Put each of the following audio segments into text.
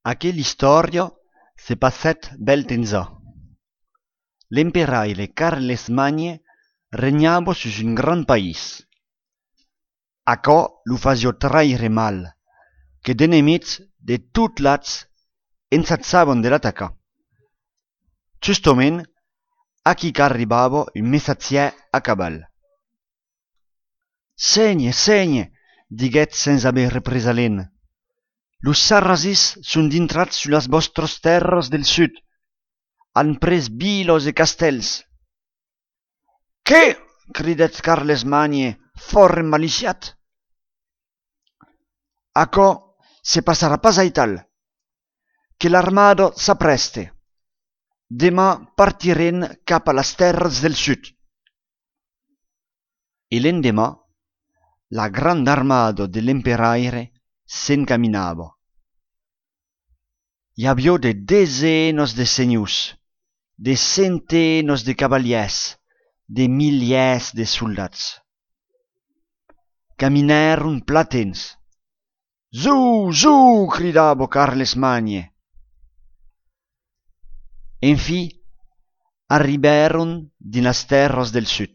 Aquella storia se passèt bel temps. L'emperaire Carles Magne regnava sus un gran país. Aquò lo fasio traire mal, que d'enemics de tot lats ensatzavan de l'atacar. Justament, aquí qu'arribava un messatgièr a cabal. Senye, diguèt sense haver represalent. Los sarrasis son dintrats sus las vostres terres del sud. Han pres vilos e castells. Què? Cridèt Carles Magne, fort emmaliciat. Aquò se passarà pas aital, que l'armada s'apreste. Demà partiren cap a las terres del sud. E l'endemà, la grande armada de l'emperaire s'encaminava. Hi havia de desenes de senyors, de centenes de cavaliers, de milers de soldats. Caminèron platens. Zu, cridava Carles Magne. Enfi, arribèron dins las terres del sud.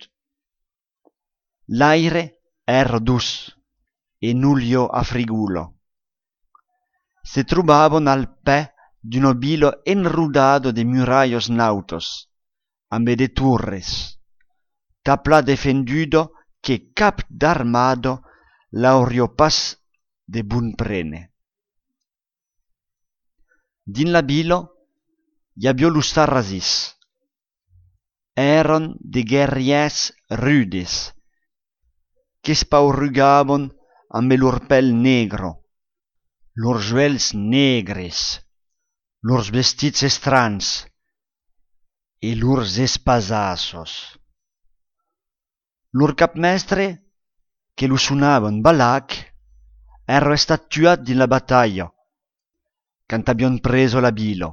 L'aire era dus e nullio a frigulo. Se trobavan al pè d'una vila enrodada de murallas nautos, amb de turres, tapla defenduda que cap d'armada l'auria pas de bon prene. Dins la vila hi havia los sarrasis. Eran de guerriers rudes, que espaurugaven amb lor pèl negre, lors uells negres, lors vestits estranys e lors espasassos. Lor capmestre, que lo sonaven Balac, era statuat din la battaglia, quand abion preso la vila.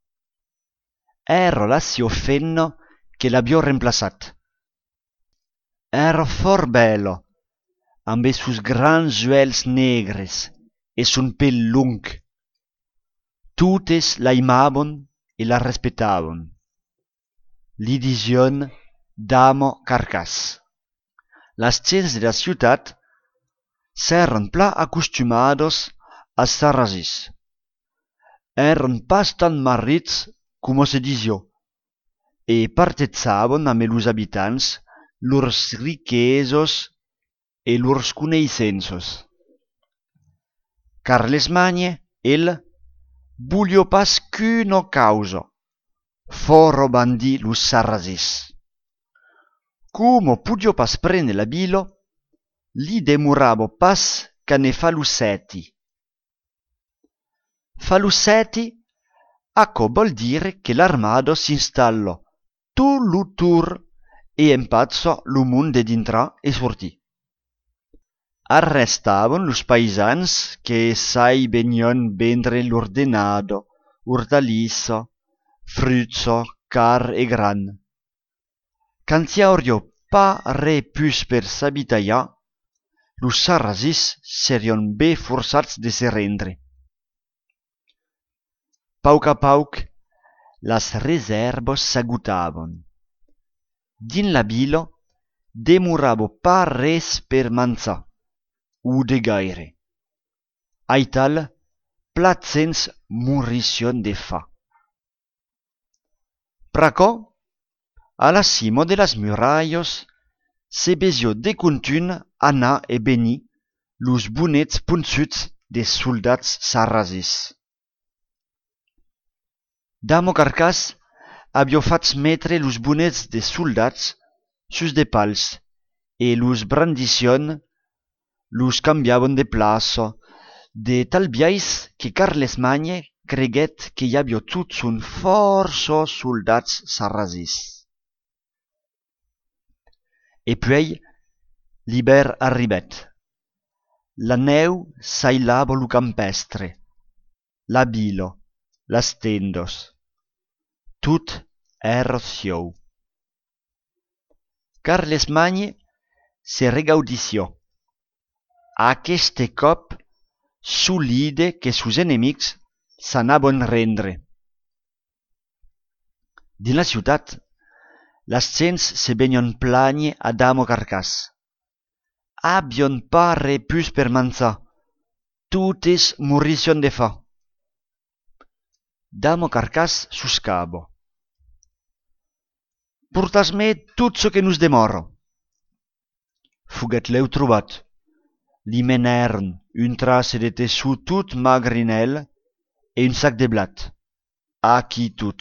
Era la sua fenna che l'abbia remplaçat. Era fort bella, amb sus grans uells negres e son pèl long. Totes la aimaven e la respectaven. Li dision Dama Carcas. Las gents de la ciutat s'èran pla acostumados als sarrasis. Èran pas tan marrits coma se disio, e partejaven amb los habitants lors riquesos e lors coneissences. Carles Magne, el, volia pas qu'una causa, fòra bandir los sarrasis. Como podia pas prendre la vila, li demorava pas qu'a ne fa los seti. Fa los seti, aquò vol dire che l'armada s'installa tot lo tour e empazza lo mund de dintrà e sortir. Arrestavan los paisans que s'ai venion vendre l'ordenado, hortalissa, frutsa, car e gran. Quand hi hauria pas re pus per s'habitallar, los sarrasis serion bé forçats de se rendre. Pauc a pauc, las reserves s'agotaven. Din la vila demorava pas res per manzar, o de gaire. Aital, platcents morission de fa. Praquò, a la cima de las murallas, se besio de continu anar e venir los bonets punçuts des soldats sarrasis. Dama Carcas avió fats metre los bonets des soldats sus de pals e los brandition, los cambiaven de plaça, de tal biais que Carles Magne creguèt que hi havia tot son força soldats sarrasis. E puèi, l'hivern arribèt. La neu sailava lo campestre, la vila, las tendas. Tot era ciau. Carles Magne se regaudició. Aqueste cop solide que sus enemics s'anabon rendre. Din la ciutat, las gents se vegnan plagne a Damo Carcas. Abion pas repus per manzar, totes morission de fa. Damo Carcas suscabo. Portas-me tot ço que nos demòra. Foguet l'heu trobat. Li menèren un trace de tessú tot magrinel e un sac de blat. Aquí tot.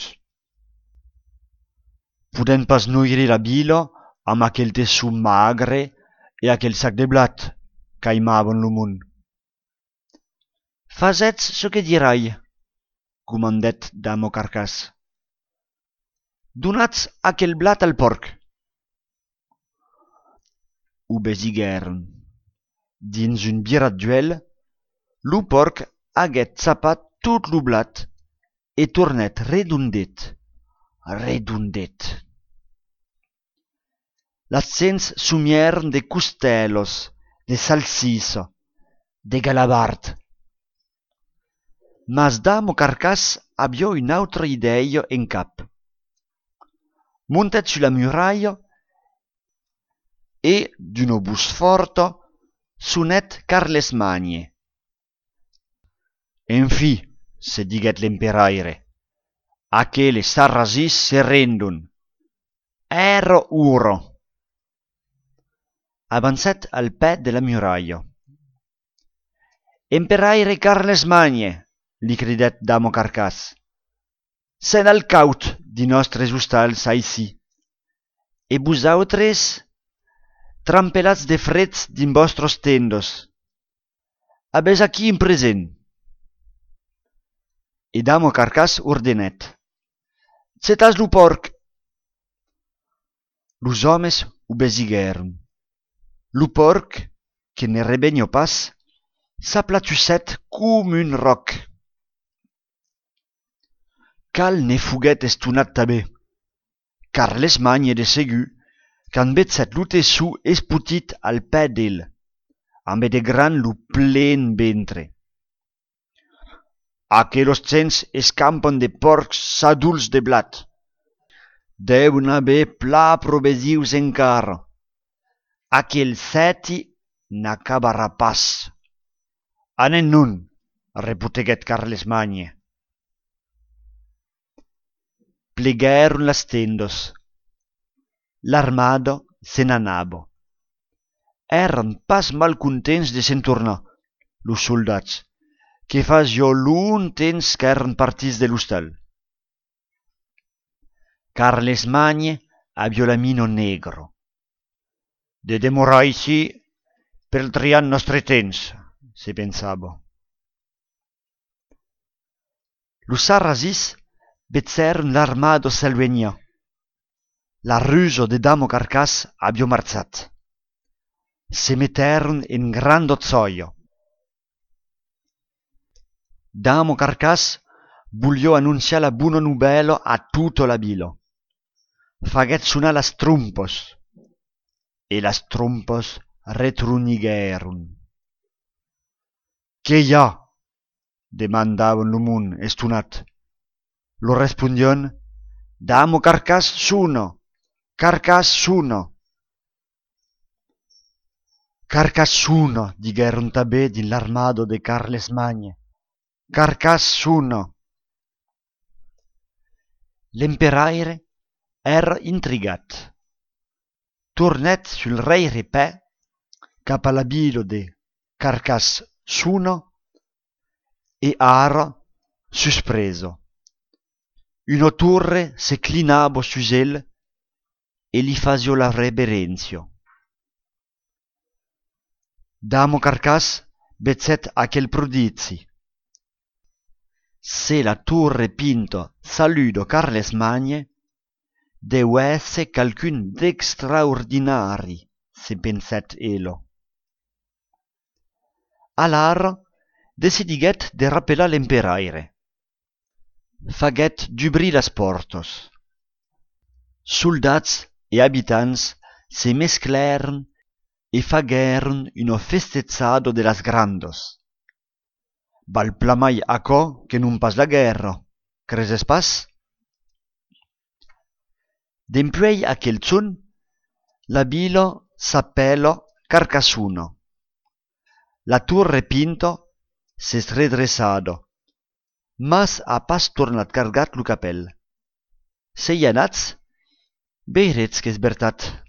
Podem pas noiri la bila amb aquel tessú magre e aquel sac de blat qu'aimavon lo món. Fasetz ço que dirai, comandet Damo Carcas. Donatz aquel blat al porc. Obesiguèren. Dins un birat duel, lo porc aguet zapat tot lo blat e tornet redondet. Las gents sumièren de costellos, de salsissa, de galabard. Mas Damo Carcas aviò un'autra idea en cap. Montet sulla muraia e, d'una bus forta, sonet Carlesmanie. Enfi, se diguet l'emperaire, aquele sarrasis se rendon. Ero uro. Avançat al pè de la muraia. Emperaire Carlesmanie, li cridet Damo Carcas. Sen al caut di nostres ostals aicí. E vosautres, trampelats de freds din vostros tendos. Abès aquí en present. E Damo Carcas ordenet. Zetas lo porc. Los homes obesiguèron. Lo porc, que ne rebenio pas, s'aplatussèt com un roc. Cal ne foguet estonat tanben. Carlesmanie de segur, qu'an betzet lo tessú esputit al pè d'el, amb de gran lo plen ventre. Aquelos gents escampan de porcs saduls de blat. Deuen haver pla provesius encara. Aquel seti n'acabarà pas. Anen non, reputeguet Carlesmanie. Pleguèron las tendos. L'armada se n'anabo. Èran pas mal contents de se'n tornar, los soldats, que fasio long temps qu'èran partits de l'ostal. Carlesmanie aviò la mino negro. De demorar ici per triar nostre temps, se pensava. Los sarrasis bezzèron l'armada s'aluegnar. La ruso de Damo Carcas aviò marzat. Se mettèron en gran dozzaia. Damo Carcas vogliò annunciar la buona nuvela a tutta la vila. Faguet sonar las trompos. E las trompos retruniguèron. «Qué hi ha?» demandavon lo món estonat. Lo respondion: «Damo Carcas suno! Carcas suno!» «Carcas suno!» diguèron tanben din l'armada de Carlesmanie. «Carcas suno!» L'emperaire era intrigat. Tornet sul reire pè cap a la vila de Carcas suno e ara suspreso. Una torre se clinava sus el e li fasio la reverenzio. Damo Carcas bezzet aquel prodizi. Se la torre pinto saludo Carlesmanie, deu èsser calcun d'extraordinari, se pensèt elo. Alara decidiguet de rappelar l'emperaire. Faguet d'ubrir las portos. Soldats e habitants se mesclèren e faguèron una festezzada de las grandos. Val plamai aquò que non pas la guerra, creses pas? Dempuèi aquel zon, la vila s'appela Carcassuno. La torre Pinto s'es redressada, mas ha pas tornat cargat lo capèl. Sei anats? Veiretz qu'es vertat.